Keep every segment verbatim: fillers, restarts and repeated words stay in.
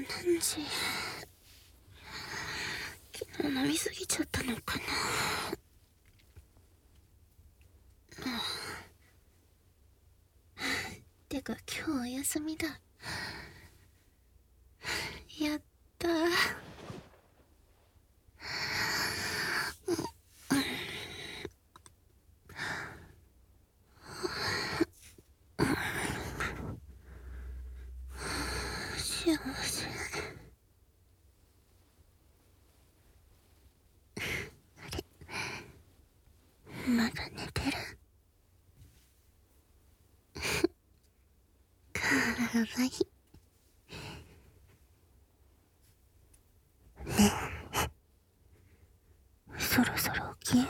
何時？昨日飲みすぎちゃったのかな。てか今日お休みだ。やったー。幸せ。あれ、まだ寝てる？かわいい。ねえ、そろそろ起きよ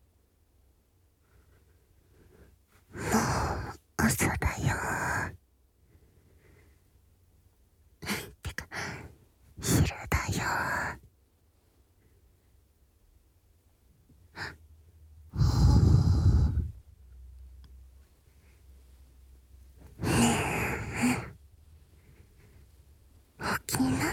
う。もう朝だよ。てか昼だよ。ねえ、起きなって。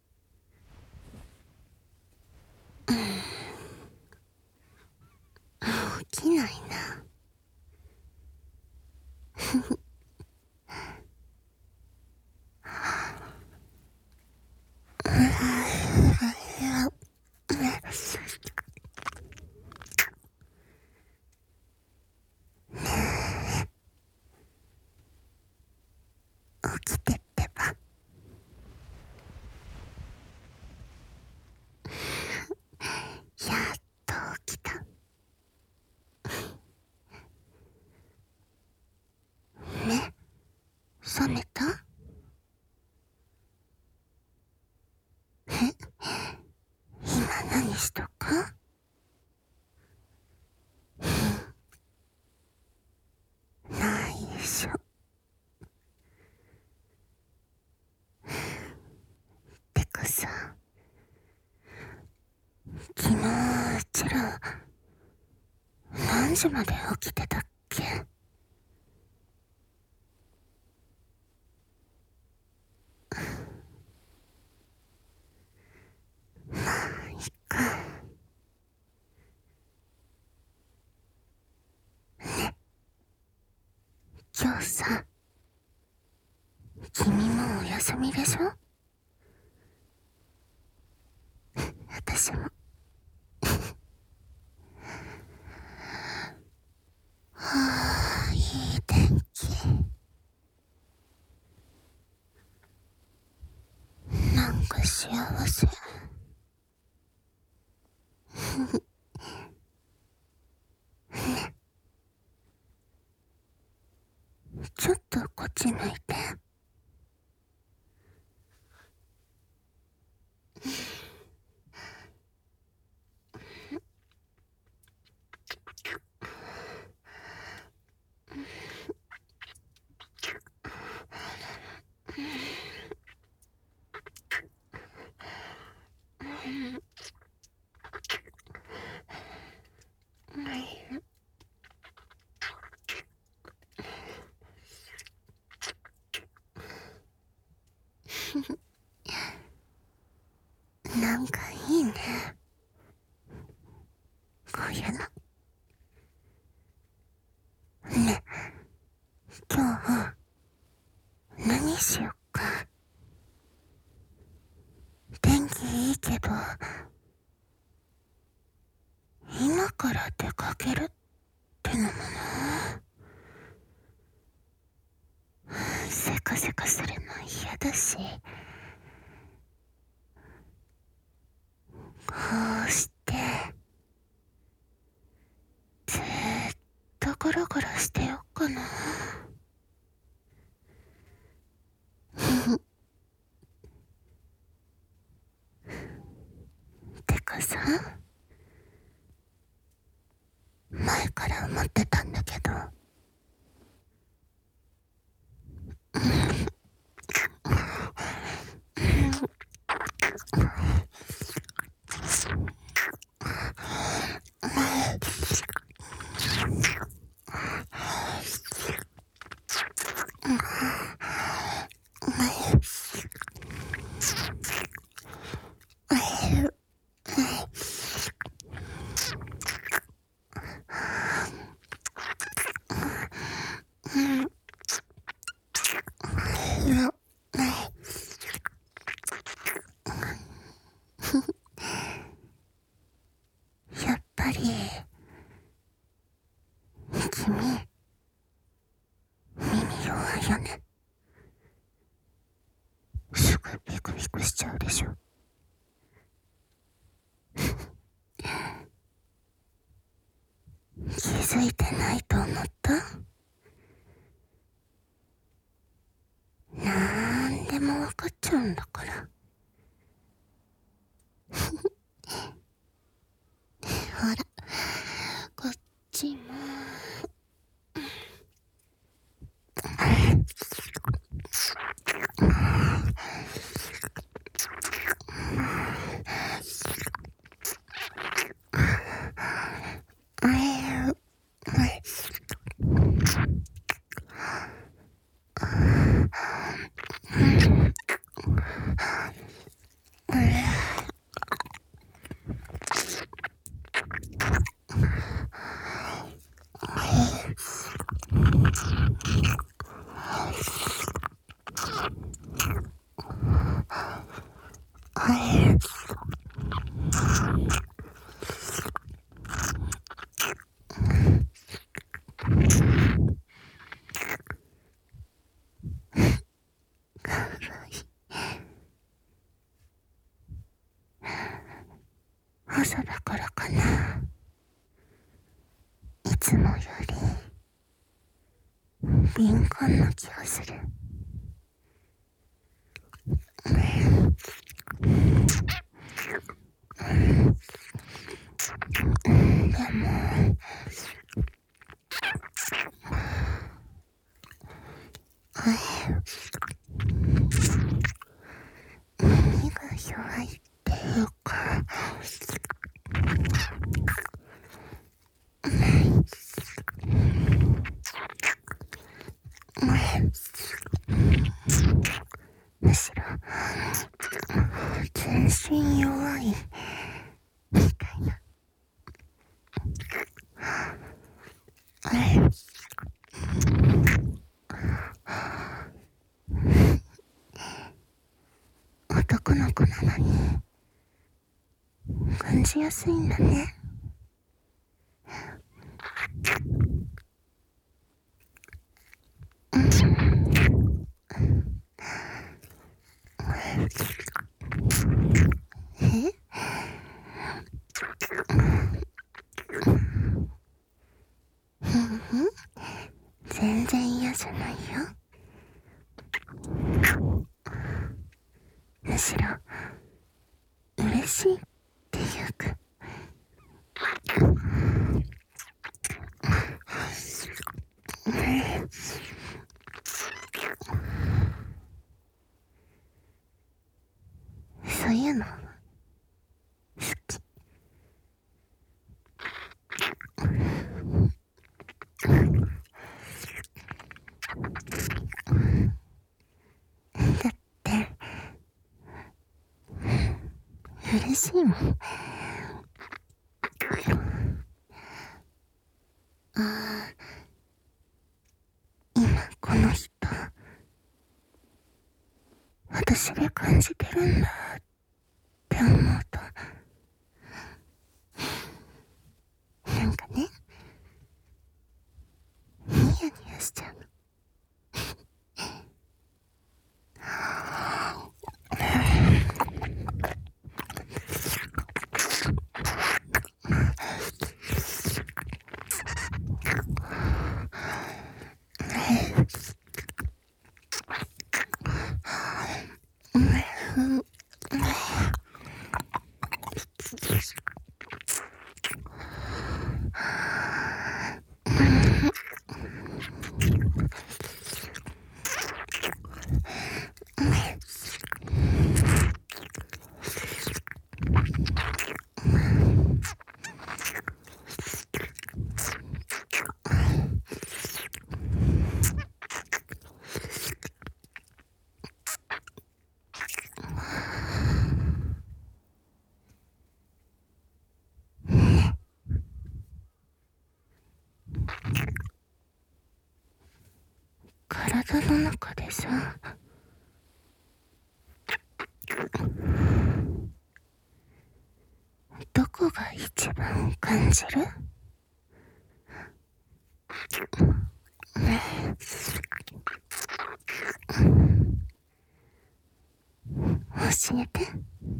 起きないな。起きてってば。やっと起きた。目覚めた？え、今何しとく？ないしょ。てかさ、昨日うちら何時まで起きてたっけ？まあいっか。ね、今日さ、君もお休みでしょ？私も。はあ、いい天気。なんか幸せ。ね、ちょっとこっち向いて。なんかいいね、こういうの。ね、今日何しよっか。天気いいけど、今から出かけるってのもな。せかせかするの嫌だし、こうしてずーっとゴロゴロしてよっかな。てかさ、前から思ってたんだけど、 君、耳弱いよね。すぐビクビクしちゃうでしょ。気づいてないと思った？なんでもわかっちゃうんだから。ほら、こっちも。朝だからかな。いつもより敏感な気がする。でも耳が弱いっていうか、むしろ全身弱いみたいな。男の子なのに感じやすいんだね。え？全然嫌じゃないよ。むしろ嬉しいっていうか、そういうの好き。だって嬉しいもん。ああ、今この人私で感じてるんだって思うと、なんかね、ニヤニヤしちゃうの。体の中でさ、どこが一番感じる？ 教えて。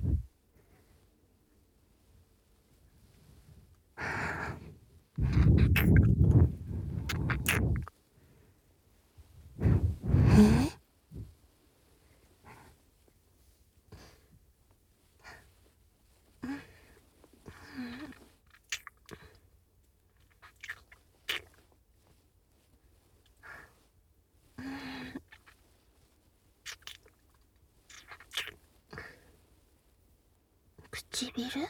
え？唇？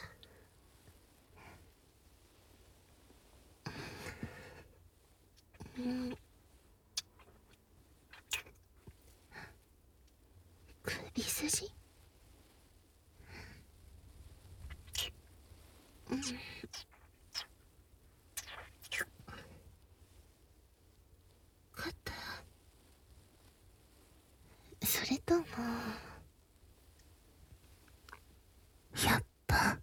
うん。首筋？うん。肩？それともやっぱ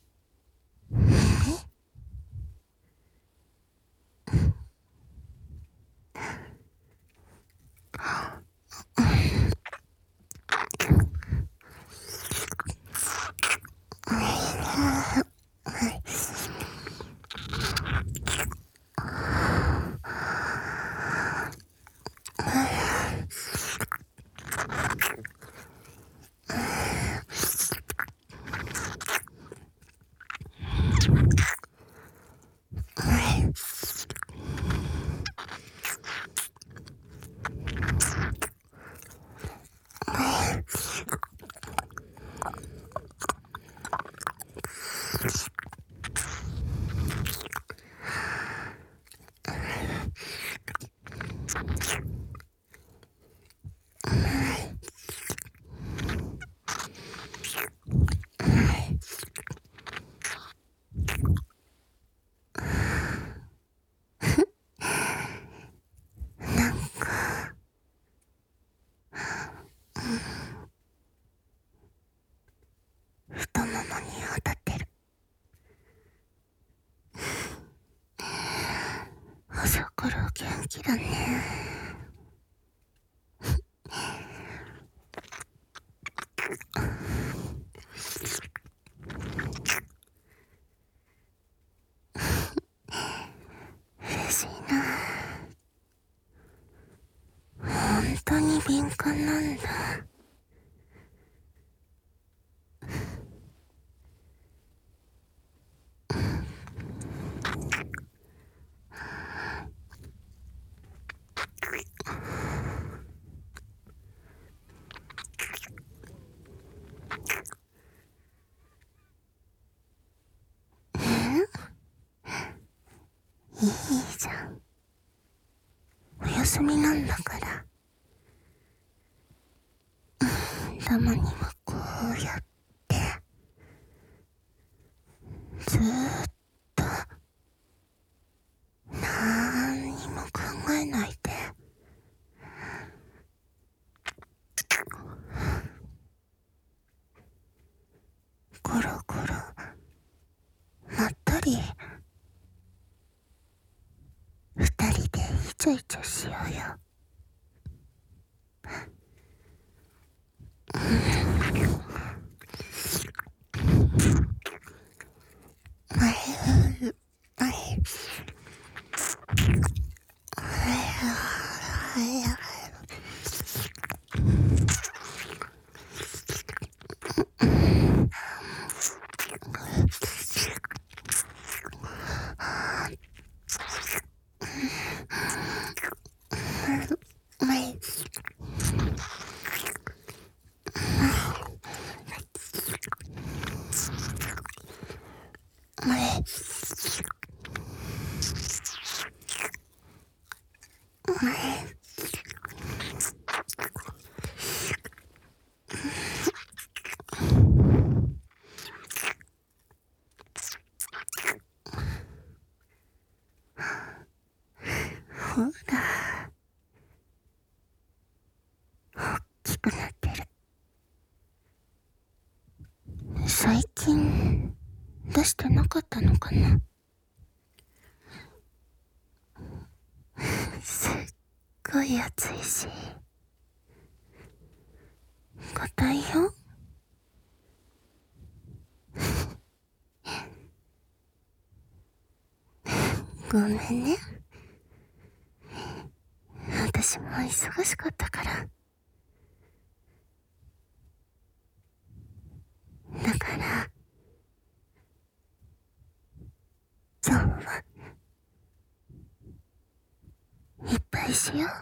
太ももに当たってる。朝から元気だね。嬉しいな。本当に敏感なんだ。いいじゃん。お休みなんだから。たまにはこうやってずーっとなんにも考えないでゴロゴロまったり二人でイチャイチャしようよ。ほら、大きくなってる。最近出してなかったのかな。 ごい暑いし、硬いよ。ごめんね。私も忙しかったから。だから、今日はいっぱいしよう。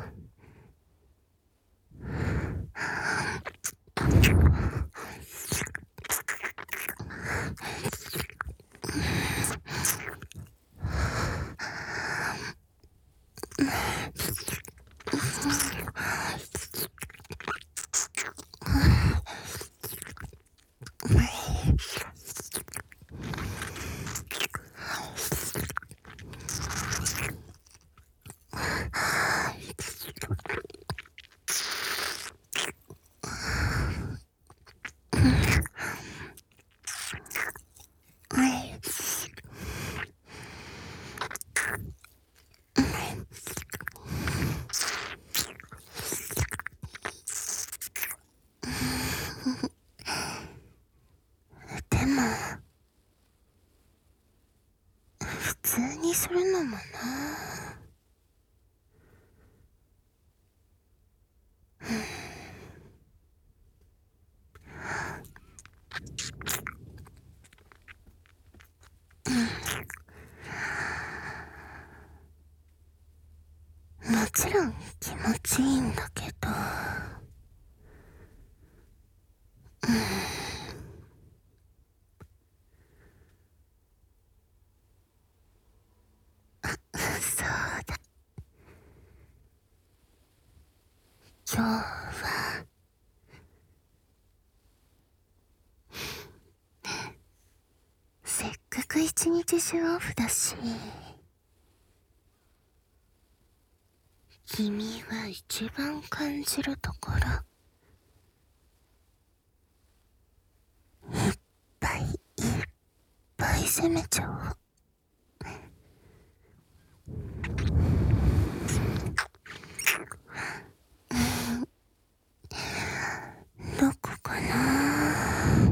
でも、普通にするのもな。もちろん気持ちいいんだけど、うん、そうだ。今日はせっかく一日中オフだし、君が一番感じるところいっぱいいっぱい攻めちゃおう。どこかな。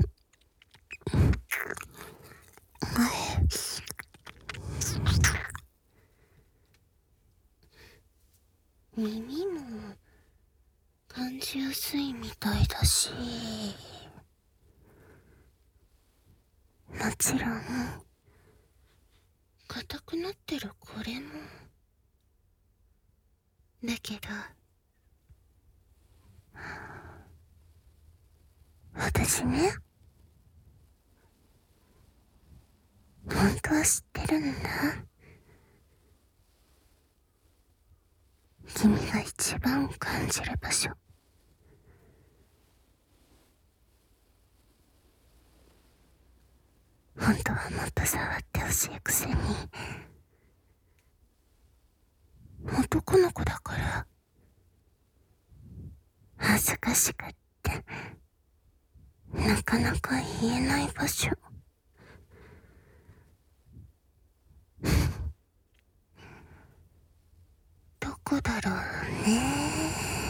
耳も感じやすいみたいだし、もちろん硬くなってるこれもだけど、私ね、本当は知ってるんだ。君が一番感じる場所。本当はもっと触ってほしいくせに、男の子だから恥ずかしくってなかなか言えない場所。どこだろうね。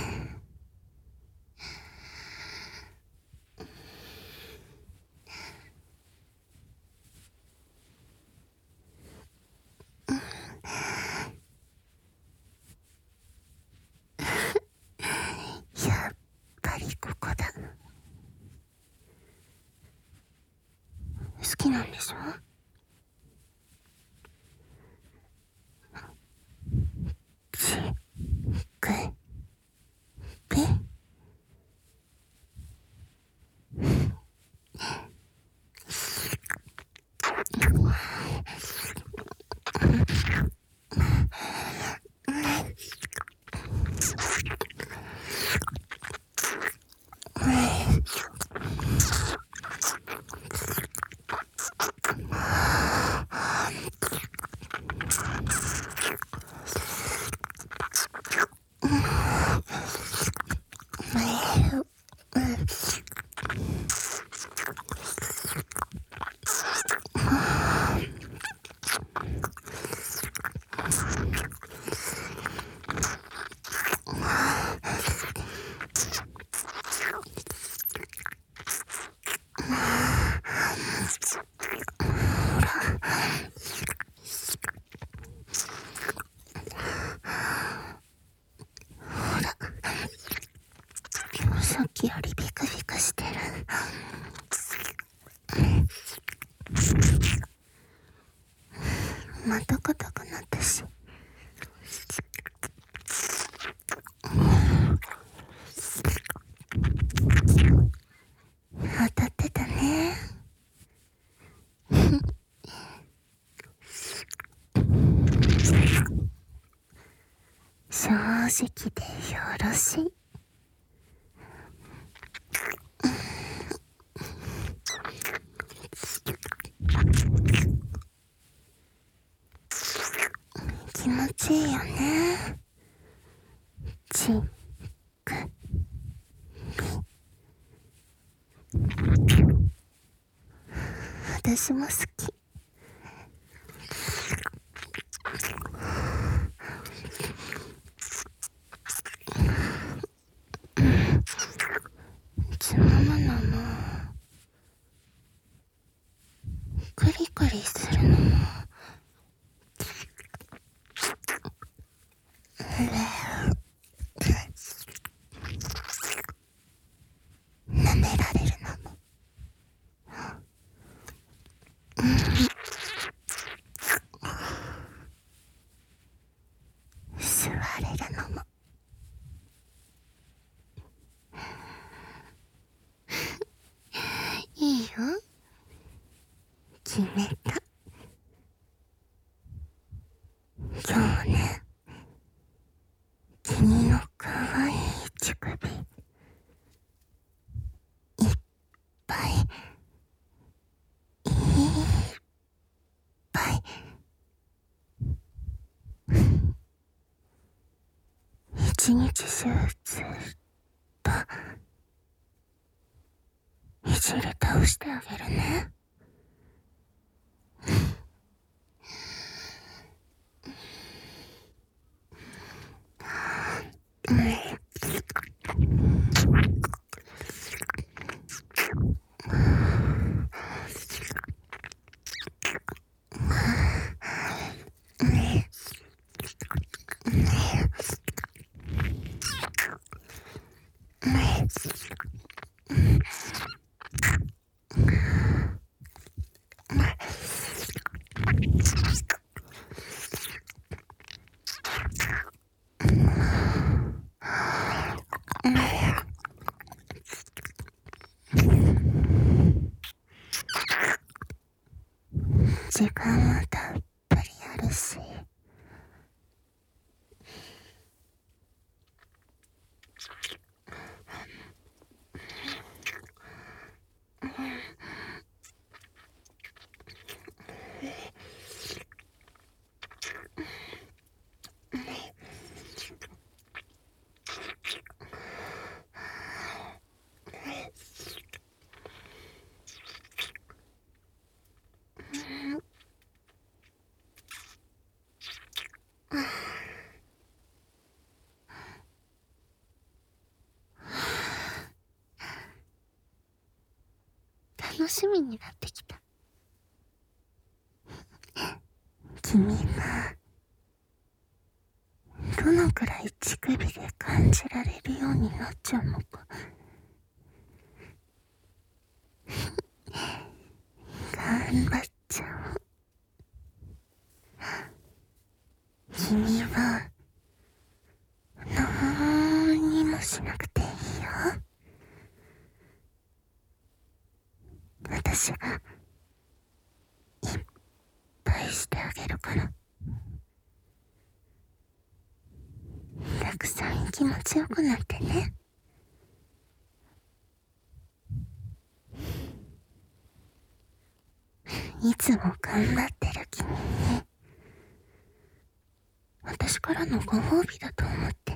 やっぱりここだ。好きなんでしょ？ちくべさっきよりビクビクしてる。また硬くなったし。当たってたね。正直でよろしい。気持ちいいよね。ちくび。私も好き。つまむのもクリクリするのも舐められるのも吸われるのもいいよ。決めた。今日ね、君のかわいい乳首いっぱいいっぱい一日中ずっといじり倒してあげるね。時間もたっぷりあるし、楽しみになってきた。君がどのくらい乳首で感じられるようになっちゃうのか。頑張っちゃおう。君は何にもしなくていいよ。私がいっぱいしてあげるから。たくさん気持ちよくなってね。いつも頑張ってる君に私からのご褒美だと思って